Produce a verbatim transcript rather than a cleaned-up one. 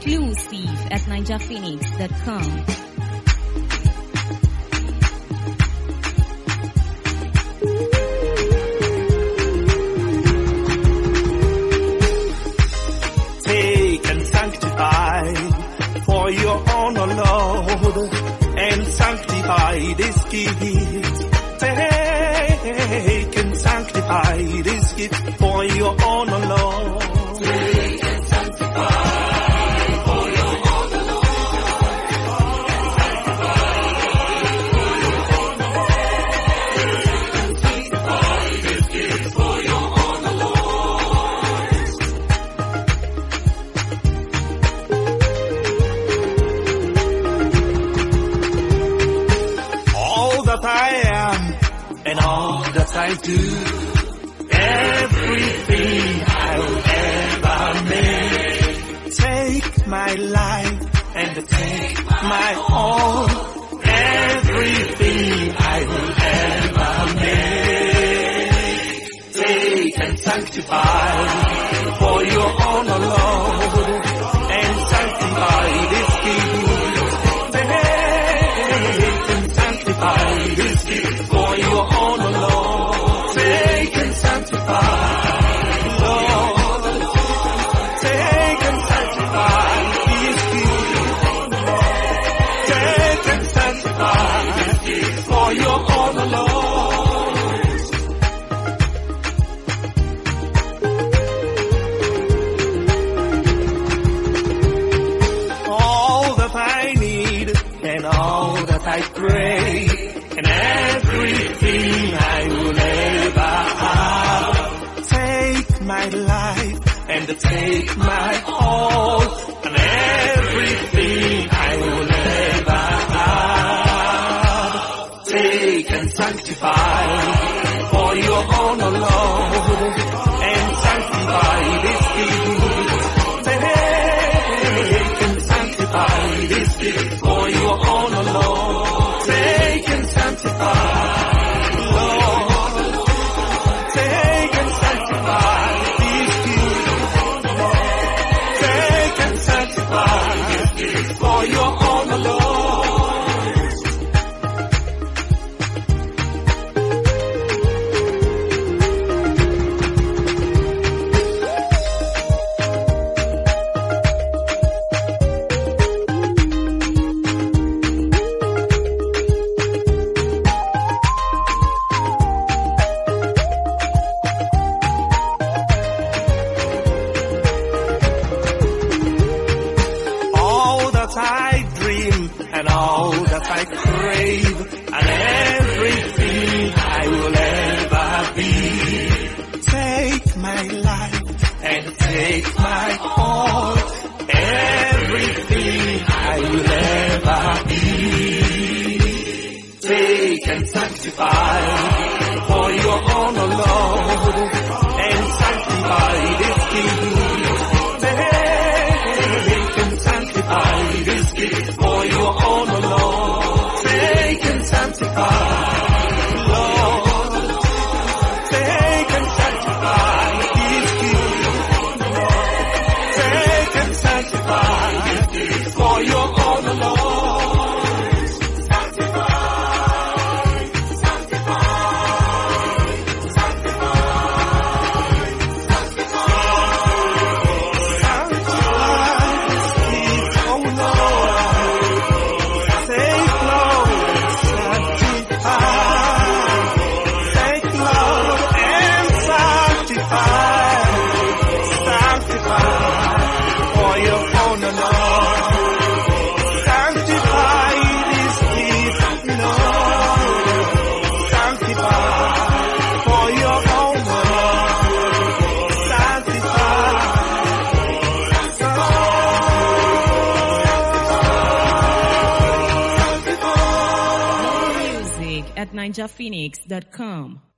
exclusive at ninja phoenix dot com. For your honor, Lord, and sanctify this gift. Take and sanctify this gift for your honor, Lord. Take and sanctify for your honor, Lord. Sanctify this gift for your honor, Lord. That I am and all that I do, everything I will ever make. Take my life and take my all, everything I will ever make. Take and sanctify for your honor, Lord, and sanctify this gift. Sanctify this gift for your honor, Lord. Take and sanctify, Lord. Take and sanctify this gift. Take and sanctify this gift for your honor, Lord. All that I need and all that I pray, and everything I will ever have. Take my life and take my all, and everything I will ever have. Take and sanctify for your honor, Lord, and sanctify this gift. Take and sanctify this gift for your honor, Lord. Take and sanctify, Lord. Take and sanctify this gift. Take and sanctify this gift for your honor, Lord. I dream and all that I crave, and everything I will ever be. Take my life and take my all, everything I will ever be. Take and sanctify for your honor, Lord, and sanctify this gift. This gift for your honor, Lord. Take and sanctify, Lord. Take and sanctify this gift. Take and sanctify this gift for your honor, Lord. Sanctify, sanctify, sanctify, at ninja phoenix dot com.